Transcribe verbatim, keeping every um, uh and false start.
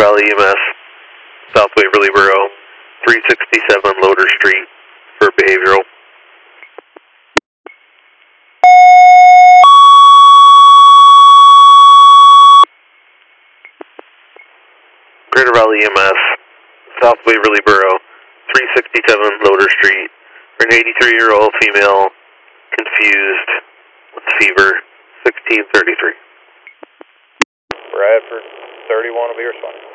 Valley E M S, South Waverly Borough, three sixty-seven Loader Street for behavioral. Greater Valley E M S, South Waverly Borough, three sixty-seven Loader Street, for an eighty-three-year-old female, confused, with fever, sixteen thirty-three. Bradford, thirty-one will be responding.